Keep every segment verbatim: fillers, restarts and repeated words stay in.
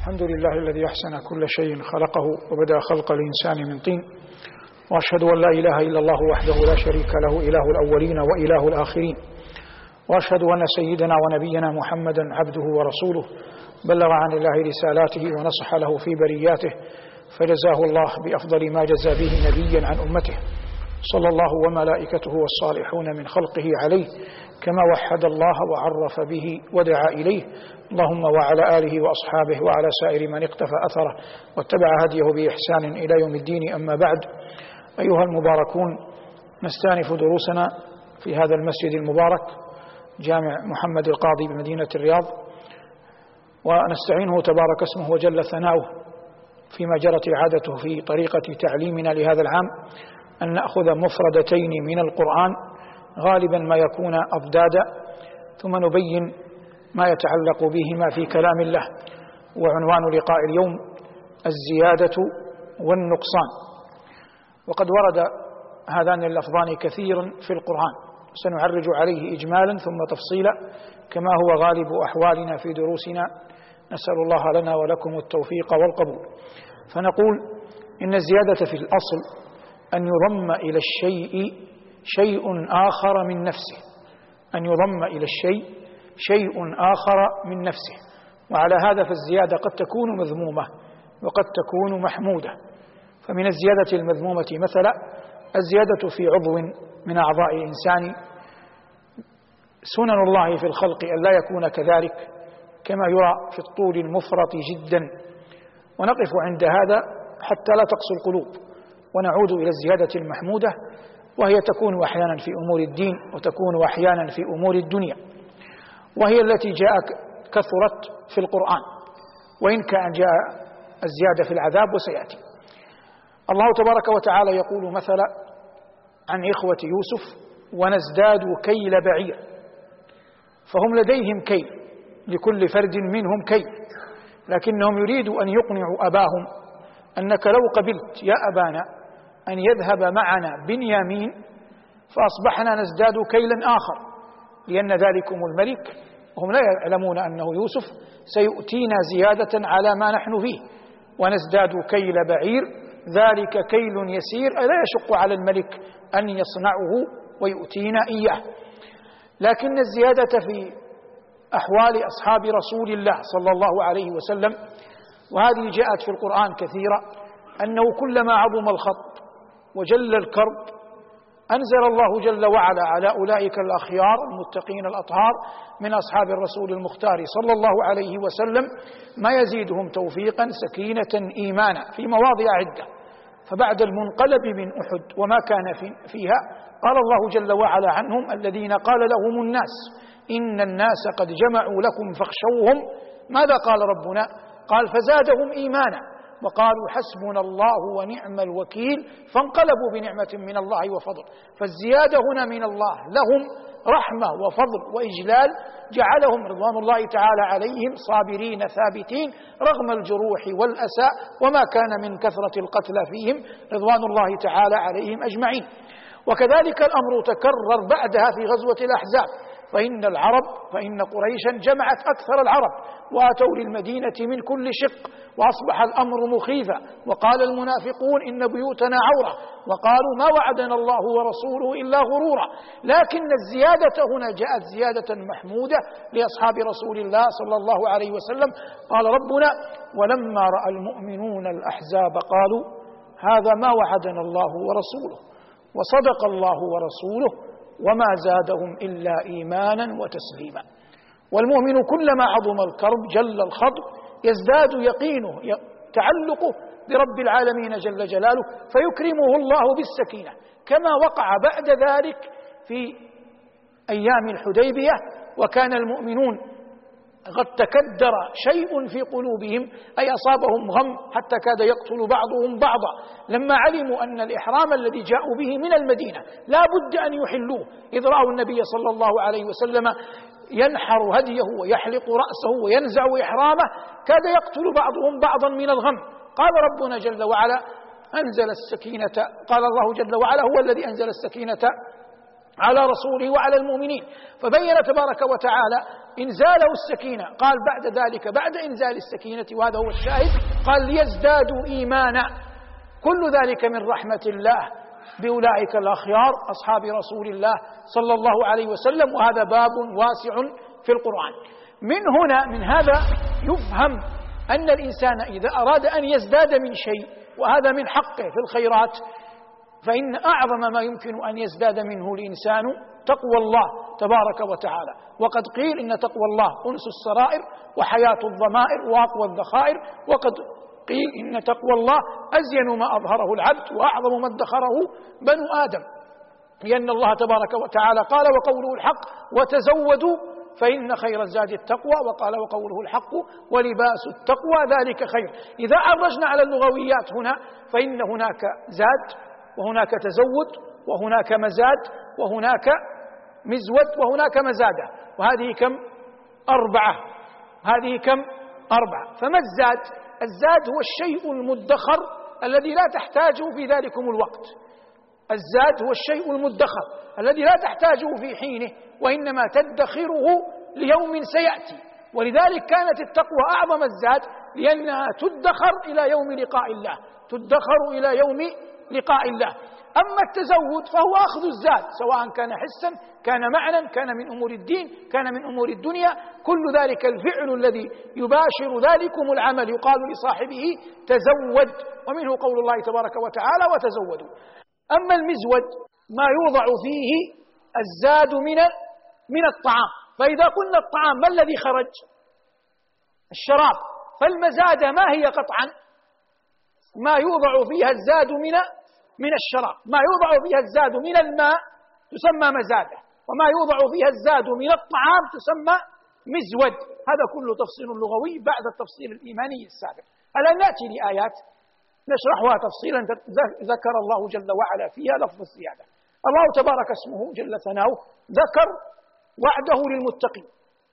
الحمد لله الذي أحسن كل شيء خلقه وبدأ خلق الإنسان من طين، وأشهد أن لا إله إلا الله وحده لا شريك له إله الأولين وإله الآخرين، وأشهد أن سيدنا ونبينا محمدا عبده ورسوله بلغ عن الله رسالاته ونصح له في برياته، فجزاه الله بأفضل ما جزى به نبيا عن أمته، صلى الله وملائكته والصالحون من خلقه عليه كما وحد الله وعرف به ودعا إليه، اللهم وعلى آله وأصحابه وعلى سائر من اقتفى أثره واتبع هديه بإحسان إلى يوم الدين. أما بعد، أيها المباركون، نستأنف دروسنا في هذا المسجد المبارك جامع محمد القاضي بمدينة الرياض، ونستعينه تبارك اسمه وجل ثناؤه فيما جرت عادته في طريقة تعليمنا لهذا العام أن نأخذ مفردتين من القرآن غالبا ما يكون أضدادا، ثم نبين ما يتعلق بهما في كلام الله. وعنوان لقاء اليوم الزيادة والنقصان. وقد ورد هذان اللفظان كثيرا في القرآن، سنعرج عليه إجمالا ثم تفصيلا كما هو غالب أحوالنا في دروسنا، نسأل الله لنا ولكم التوفيق والقبول. فنقول إن الزيادة في الأصل أن يضم إلى الشيء شيء آخر من نفسه، أن يضم إلى الشيء شيء آخر من نفسه. وعلى هذا فالزيادة قد تكون مذمومة وقد تكون محمودة. فمن الزيادة المذمومة مثلا الزيادة في عضو من أعضاء الإنسان، سنن الله في الخلق أن لا يكون كذلك كما يرى في الطول المفرط جدا. ونقف عند هذا حتى لا تقسو القلوب، ونعود إلى الزيادة المحمودة، وهي تكون أحيانا في أمور الدين وتكون أحيانا في أمور الدنيا، وهي التي جاء كثرت في القرآن، وإن كان جاء الزيادة في العذاب وسيأتي. الله تبارك وتعالى يقول مثلا عن إخوة يوسف: ونزداد كيل بعير، فهم لديهم كيل، لكل فرد منهم كيل، لكنهم يريدوا أن يقنعوا أباهم أنك لو قبلت يا أبانا أن يذهب معنا بنيامين فأصبحنا نزداد كيلا آخر، لأن ذلكم الملك، وهم لا يعلمون أنه يوسف سيؤتينا زيادة على ما نحن فيه، ونزداد كيل بعير ذلك كيل يسير، لا يشق على الملك أن يصنعه ويؤتينا إياه. لكن الزيادة في أحوال أصحاب رسول الله صلى الله عليه وسلم، وهذه جاءت في القرآن كثيرا، أنه كلما عظم الخط وجل الكرب أنزل الله جل وعلا على أولئك الأخيار المتقين الأطهار من أصحاب الرسول المختار صلى الله عليه وسلم ما يزيدهم توفيقا سكينة إيمانا في مواضع عدة. فبعد المنقلب من أحد وما كان فيها قال الله جل وعلا عنهم: الذين قال لهم الناس إن الناس قد جمعوا لكم فاخشوهم. ماذا قال ربنا؟ قال: فزادهم إيمانا وقالوا حسبنا الله ونعم الوكيل، فانقلبوا بنعمة من الله وفضل. فالزيادة هنا من الله، لهم رحمة وفضل وإجلال، جعلهم رضوان الله تعالى عليهم صابرين ثابتين رغم الجروح والأسى وما كان من كثرة القتلى فيهم رضوان الله تعالى عليهم أجمعين. وكذلك الأمر تكرر بعدها في غزوة الأحزاب، فإن العرب فإن قريشا جمعت أكثر العرب وأتوا للمدينة من كل شق، وأصبح الأمر مخيفا، وقال المنافقون إن بيوتنا عورة، وقالوا ما وعدنا الله ورسوله إلا غرورا. لكن الزيادة هنا جاءت زيادة محمودة لأصحاب رسول الله صلى الله عليه وسلم. قال ربنا: ولما رأى المؤمنون الأحزاب قالوا هذا ما وعدنا الله ورسوله وصدق الله ورسوله وما زادهم إلا إيمانا وتسليما. والمؤمن كلما عظم الكرب جل الخطب يزداد يقينه تعلقه برب العالمين جل جلاله، فيكرمه الله بالسكينة، كما وقع بعد ذلك في أيام الحديبية، وكان المؤمنون قد تكدر شيء في قلوبهم، أي أصابهم غم حتى كاد يقتل بعضهم بعضا، لما علموا أن الإحرام الذي جاءوا به من المدينة لا بد أن يحلوه، إذ رأوا النبي صلى الله عليه وسلم ينحر هديه ويحلق رأسه وينزع إحرامه، كاد يقتل بعضهم بعضا من الغم. قال ربنا جل وعلا: أنزل السكينة، قال الله جل وعلا: هو الذي أنزل السكينة على رسوله وعلى المؤمنين. فبين تبارك وتعالى إنزاله السكينة، قال بعد ذلك بعد إنزال السكينة، وهذا هو الشاهد، قال ليزدادوا إيمانا. كل ذلك من رحمة الله بأولئك الأخيار أصحاب رسول الله صلى الله عليه وسلم، وهذا باب واسع في القرآن. من هنا من هذا يفهم أن الإنسان إذا أراد أن يزداد من شيء، وهذا من حقه في الخيرات، فإن أعظم ما يمكن أن يزداد منه الإنسان تقوى الله تبارك وتعالى. وقد قيل إن تقوى الله أنس السرائر وحياة الضمائر وأقوى الذخائر، وقد قيل إن تقوى الله أزين ما أظهره العبد وأعظم ما ادخره بنو آدم، لأن الله تبارك وتعالى قال وقوله الحق وتزودوا فإن خير الزاد التقوى، وقال وقوله الحق ولباس التقوى ذلك خير. إذا عرجنا على اللغويات هنا فإن هناك زاد وهناك تزود وهناك مزاد وهناك مزود وهناك مزادة، وهذه كم؟ أربعة. هذه كم؟ أربعة. فما الزاد؟ الزاد هو الشيء المدخر الذي لا تحتاجه في ذلكم الوقت. الزاد هو الشيء المدخر الذي لا تحتاجه في حينه، وإنما تدخره ليوم سيأتي. ولذلك كانت التقوى أعظم الزاد، لأنها تدخر إلى يوم لقاء الله، تدخر إلى يوم لقاء الله. أما التزود فهو أخذ الزاد، سواء كان حسا كان معنى كان من أمور الدين كان من أمور الدنيا، كل ذلك الفعل الذي يباشر ذلكم العمل يقال لصاحبه تزود، ومنه قول الله تبارك وتعالى وتزودوا. أما المزود ما يوضع فيه الزاد من من الطعام، فإذا قلنا الطعام ما الذي خرج؟ الشراب، فالمزادة ما هي قطعا؟ ما يوضع فيها الزاد من من الشراب، ما يوضع فيها الزاد من الماء تسمى مزادة، وما يوضع فيها الزاد من الطعام تسمى مزود. هذا كله تفصيل لغوي بعد التفصيل الإيماني السابق. الآن نأتي لآيات نشرحها تفصيلا ذكر الله جل وعلا فيها لفظ الزيادة. الله تبارك اسمه جل ثناؤه ذكر وعده للمتقين،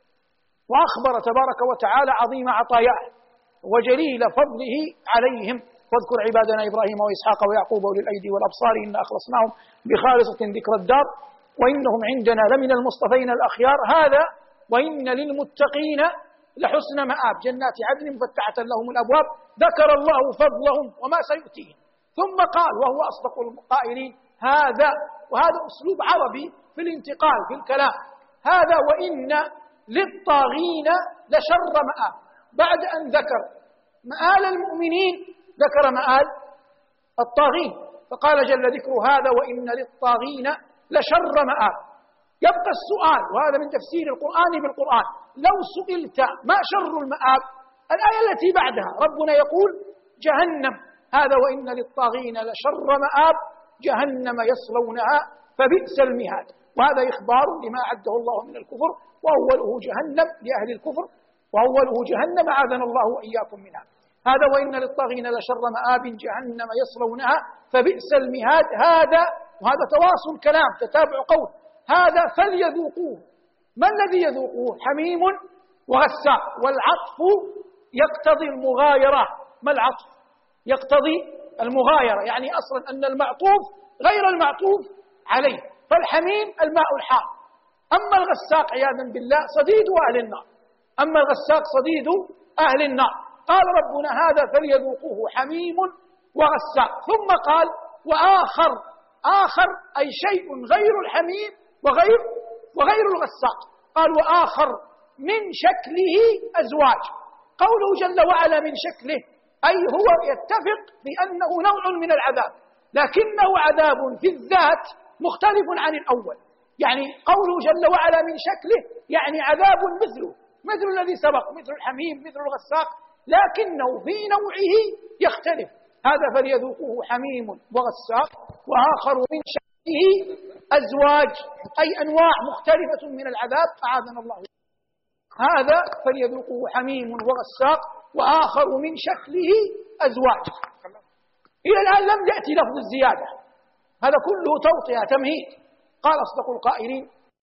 وأخبر تبارك وتعالى عظيم عطاياه وجليل فضله عليهم. واذكر عبادنا إبراهيم وإسحاق ويعقوب أولي الأيدي والأبصار إنا أخلصناهم بخالصة ذكر الدار وإنهم عندنا لمن المصطفين الأخيار. هذا وإن للمتقين لحسن مآب، جنات عدن مفتحة لهم الأبواب. ذكر الله فضلهم وما سيؤتيهم، ثم قال وهو أصدق القائلين هذا، وهذا أسلوب عربي في الانتقال في الكلام، هذا وإن للطاغين لشر مآب. بعد أن ذكر مآل المؤمنين ذكر مآل الطاغين، فقال جل ذكر هذا وإن للطاغين لشر مآب. يبقى السؤال، وهذا من تفسير القرآن بالقرآن، لو سئلت ما شر المآب، الآية التي بعدها ربنا يقول جهنم، هذا وإن للطاغين لشر مآب جهنم يصلونها فبئس المهاد. وهذا إخبار لما أعده الله من الكفر، وأوله جهنم لأهل الكفر، وأوله جهنم أعاذنا الله وإياكم منها. هذا وإن للطاغين لشر مآب جهنم يصلونها فبئس المهاد. هذا وهذا تواصل كلام تتابع قول، هذا فليذوقوه. ما الذي يذوقوه؟ حميم وغساق، والعطف يقتضي المغايرة. ما العطف؟ يقتضي المغايرة، يعني أصلا أن المعطوف غير المعطوف عليه. فالحميم الماء الحار، أما الغساق عياذا بالله صديد أهل النار، أما الغساق صديد أهل النار. قال ربنا هذا فليذوقوه حميم وغساق، ثم قال وآخر، آخر أي شيء غير الحميم وغير وغير الغساق. قال وآخر من شكله أزواج. قوله جل وعلا من شكله أي هو يتفق في أنه نوع من العذاب، لكنه عذاب في الذات مختلف عن الأول. يعني قوله جل وعلا من شكله يعني عذاب مثله مثل الذي سبق، مثل الحميم مثل الغساق، لكنه في نوعه يختلف. هذا فليذوقوه حميم وغساق، وآخر من شكله أزواج أي أنواع مختلفة من العذاب أعاذنا الله. هذا فليذوقوه حميم وغساق وآخر من شكله أزواج. إلى الآن لم يأتي لفظ الزيادة، هذا كله توطئة تمهيد. قال أصدق القائلين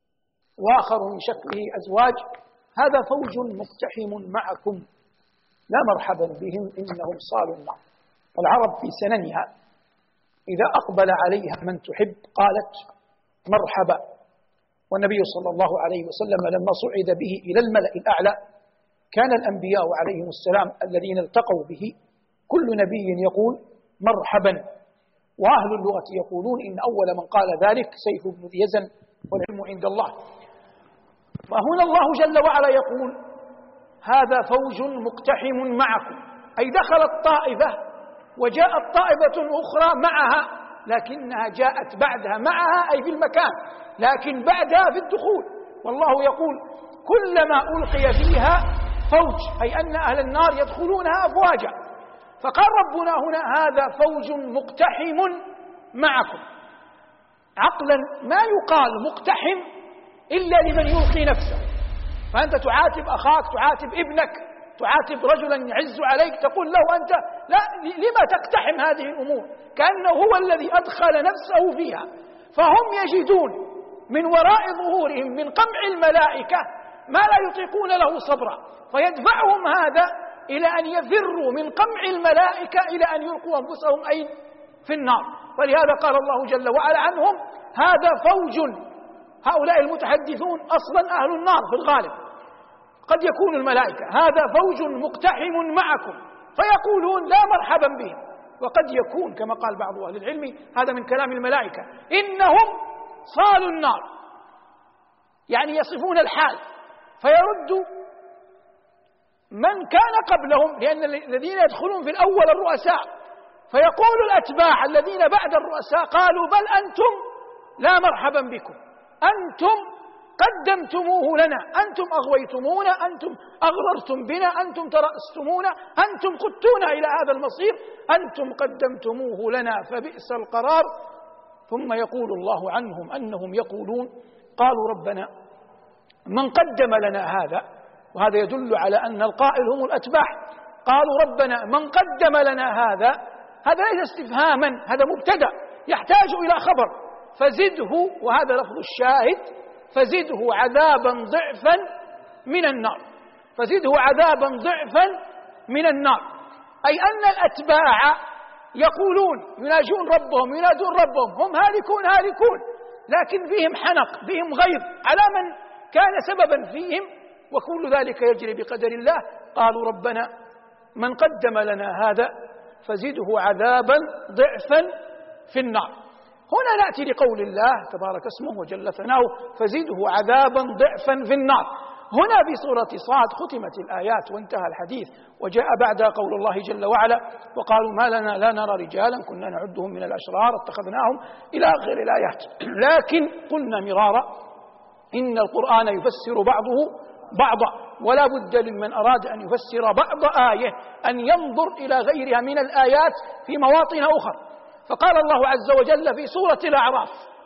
وآخر من شكله أزواج، هذا فوج مقتحم معكم لا مرحبا بهم إنهم صالوا النار. والعرب في سننها إذا أقبل عليها من تحب قالت مرحبا، والنبي صلى الله عليه وسلم لما صعد به إلى الملأ الأعلى كان الأنبياء عليهم السلام الذين التقوا به كل نبي يقول مرحبا، وأهل اللغة يقولون إن أول من قال ذلك سيف بن ذي يزن والعلم عند الله. فهنا الله جل وعلا يقول هذا فوج مقتحم معكم، أي دخلت طائفة وجاءت طائفة أخرى معها، لكنها جاءت بعدها معها أي في المكان، لكن بعدها في الدخول. والله يقول كلما ألقي فيها فوج، أي أن أهل النار يدخلونها أفواجا. فقال ربنا هنا هذا فوج مقتحم معكم. عقلا ما يقال مقتحم إلا لمن يلقي نفسه، فأنت تعاتب أخاك، تعاتب ابنك، تعاتب رجلا يعز عليك، تقول له أنت لا لما تقتحم هذه الأمور، كأنه هو الذي أدخل نفسه فيها. فهم يجدون من وراء ظهورهم من قمع الملائكة ما لا يطيقون له صبرا، فيدفعهم هذا إلى أن يفروا من قمع الملائكة إلى أن يلقوا أنفسهم أين في النار. ولهذا قال الله جل وعلا عنهم هذا فوج. هؤلاء المتحدثون أصلا أهل النار في الغالب، قد يكون الملائكة، هذا فوج مقتحم معكم، فيقولون لا مرحبا بهم. وقد يكون كما قال بعض أهل العلم هذا من كلام الملائكة إنهم صالوا النار، يعني يصفون الحال، فيرد من كان قبلهم، لأن الذين يدخلون في الأول الرؤساء، فيقول الأتباع الذين بعد الرؤساء قالوا بل أنتم لا مرحبا بكم، أنتم قدمتموه لنا، أنتم أغويتمونا، أنتم أغررتم بنا، أنتم ترأستمونا، أنتم قدتونا إلى هذا المصير، أنتم قدمتموه لنا فبئس القرار. ثم يقول الله عنهم أنهم يقولون قالوا ربنا من قدم لنا هذا، وهذا يدل على أن القائل هم الأتباع، قالوا ربنا من قدم لنا هذا، هذا ليس استفهاما، هذا مبتدأ يحتاج إلى خبر، فزده، وهذا لفظ الشاهد، فزده عذابا ضعفا من النار، فزده عذابا ضعفا من النار، أي أن الأتباع يقولون يناجون ربهم ينادون ربهم هم هالكون هالكون، لكن فيهم حنق، فيهم غيظ على من كان سببا فيهم، وكل ذلك يجري بقدر الله. قالوا ربنا من قدم لنا هذا فزده عذابا ضعفا في النار. هنا نأتي لقول الله تبارك اسمه وجل ثناؤه فزده عذابا ضعفا في النار. هنا بسورة صاد ختمت الآيات وانتهى الحديث، وجاء بعدها قول الله جل وعلا وقالوا ما لنا لا نرى رجالا كنا نعدهم من الأشرار اتخذناهم إلى آخر الآيات. لكن قلنا مرارا إن القرآن يفسر بعضه بعضا، ولا بد لمن أراد أن يفسر بعض آية أن ينظر إلى غيرها من الآيات في مواطن أخرى. فقال الله عز وجل في سورة الأعراف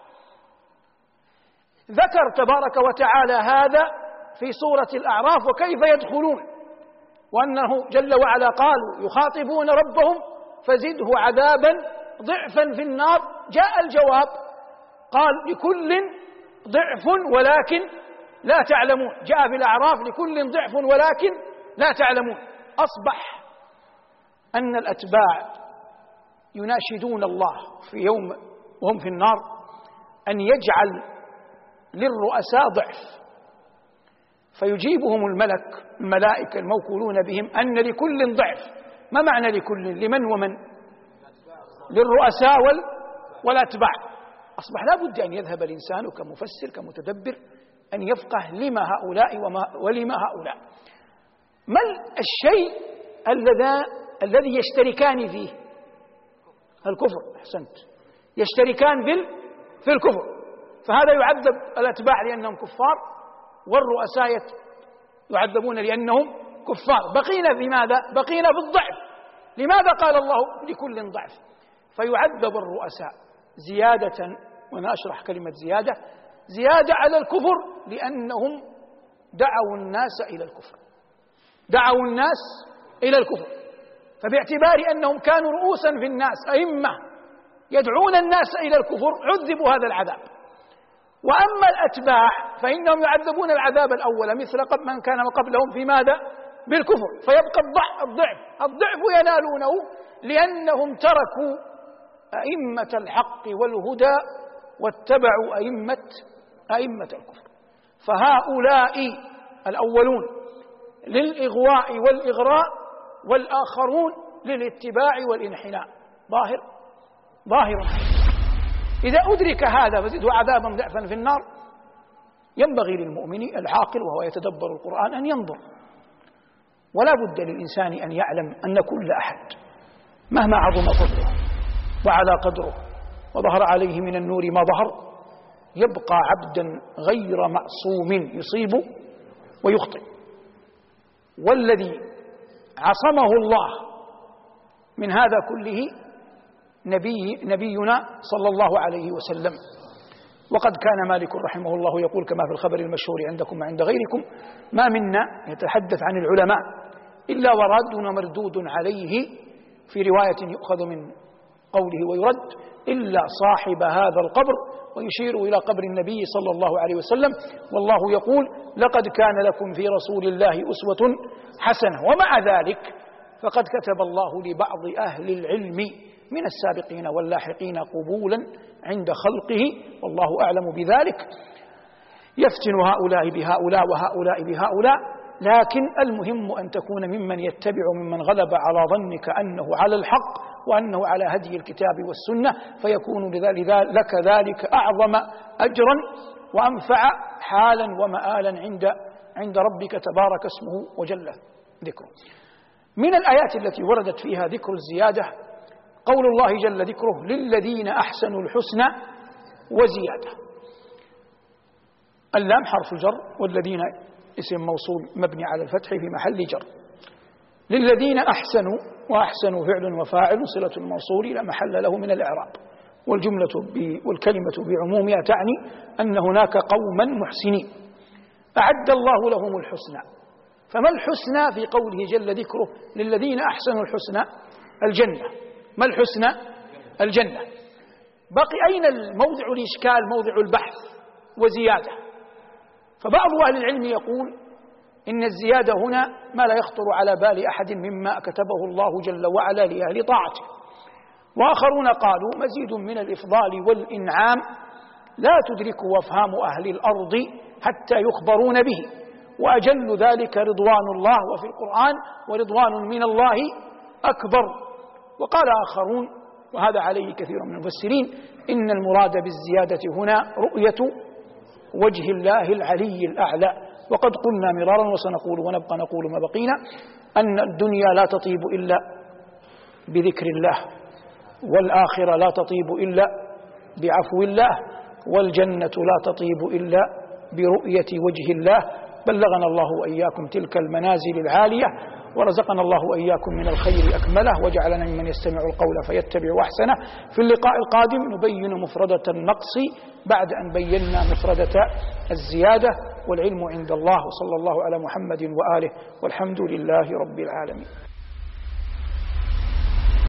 ذكر تبارك وتعالى هذا في سورة الأعراف وكيف يدخلون، وأنه جل وعلا قالوا يخاطبون ربهم فزده عذابا ضعفا في النار. جاء الجواب قال لكل ضعف ولكن لا تعلمون، جاء في الأعراف لكل ضعف ولكن لا تعلمون. أصبح أن الأتباع يناشدون الله في يوم وهم في النار أن يجعل للرؤساء ضعف، فيجيبهم الملك الملائكة الموكولون بهم أن لكل ضعف. ما معنى لكل؟ لمن ومن؟ للرؤساء والأتباع. أصبح لا بد أن يذهب الإنسان كمفسر كمتدبر أن يفقه لما هؤلاء وما ولما هؤلاء، ما الشيء الذي يشتركان فيه؟ الكفر. أحسنت، يشتركان في الكفر، فهذا يعذب الأتباع لأنهم كفار، والرؤساء يعذبون لأنهم كفار. بقينا في ماذا؟ بقينا في الضعف. لماذا قال الله لكل ضعف؟ فيعذب الرؤساء زيادة، وأنا أشرح كلمة زيادة، زيادة على الكفر، لأنهم دعوا الناس إلى الكفر، دعوا الناس إلى الكفر، فباعتبار أنهم كانوا رؤوسا في الناس أئمة يدعون الناس إلى الكفر عذبوا هذا العذاب. وأما الأتباع فإنهم يعذبون العذاب الأول مثل من كان قبلهم في ماذا؟ بالكفر، فيبقى الضعف الضعف ينالونه لأنهم تركوا أئمة الحق والهدى واتبعوا أئمة أئمة الكفر. فهؤلاء الأولون للإغواء والإغراء، والآخرون للاتباع والانحناء. ظاهر ظاهر. إذا أدرك هذا فزده عذابا ضعفا في النار، ينبغي للمؤمن العاقل وهو يتدبر القرآن أن ينظر. ولا بد للإنسان أن يعلم أن كل أحد مهما عظم فضله وعلى قدره وظهر عليه من النور ما ظهر، يبقى عبدا غير معصوم يصيب ويخطئ. والذي عصمه الله من هذا كله نبي نبينا صلى الله عليه وسلم. وقد كان مالك رحمه الله يقول كما في الخبر المشهور عندكم وعند غيركم: ما منا يتحدث عن العلماء إلا وراد ومردود عليه في رواية يؤخذ من قوله ويرد إلا صاحب هذا القبر، ويشير إلى قبر النبي صلى الله عليه وسلم. والله يقول: لقد كان لكم في رسول الله أسوة حسنة. ومع ذلك فقد كتب الله لبعض أهل العلم من السابقين واللاحقين قبولا عند خلقه، والله أعلم بذلك، يفتن هؤلاء بهؤلاء وهؤلاء بهؤلاء. لكن المهم أن تكون ممن يتبع ممن غلب على ظنك أنه على الحق وأنه على هدي الكتاب والسنة، فيكون لك ذلك أعظم أجرا وأنفع حالا ومآلا عند عند ربك تبارك اسمه وجل ذكره. من الآيات التي وردت فيها ذكر الزيادة قول الله جل ذكره: للذين أحسنوا الحسنى وزيادة. اللام حرف جر، والذين اسم موصول مبني على الفتح في محل جر. للذين أحسنوا، وأحسنوا فعل وفاعل صلة الموصول لا محل له من الإعراب، والجملة والكلمة بعمومها تعني أن هناك قوما محسنين أعد الله لهم الحسنى. فما الحسنى في قوله جل ذكره للذين أحسنوا الحسنى؟ الجنة. ما الحسنى؟ الجنة. بقي أين الموضع الإشكال؟ موضع البحث وزيادة. فبعض أهل العلم يقول إن الزيادة هنا ما لا يخطر على بال أحد مما كتبه الله جل وعلا لأهل طاعته. وآخرون قالوا مزيد من الإفضال والإنعام لا تدرك أفهام أهل الأرض حتى يخبرون به، وأجل ذلك رضوان الله، وفي القرآن ورضوان من الله أكبر. وقال آخرون، وهذا عليه كثير من المفسرين، إن المراد بالزيادة هنا رؤية وجه الله العلي الأعلى. وقد قلنا مرارا وسنقول ونبقى نقول ما بقينا أن الدنيا لا تطيب إلا بذكر الله، والآخرة لا تطيب إلا بعفو الله، والجنة لا تطيب إلا برؤية وجه الله. بلغنا الله وإياكم تلك المنازل العالية، ورزقنا الله وإياكم من الخير أكمله، وجعلنا ممن يستمع القول فيتبع أحسنه. في اللقاء القادم نبين مفردة النقص بعد أن بينا مفردة الزيادة، والعلم عند الله. وصلى الله على محمد وآله، والحمد لله رب العالمين.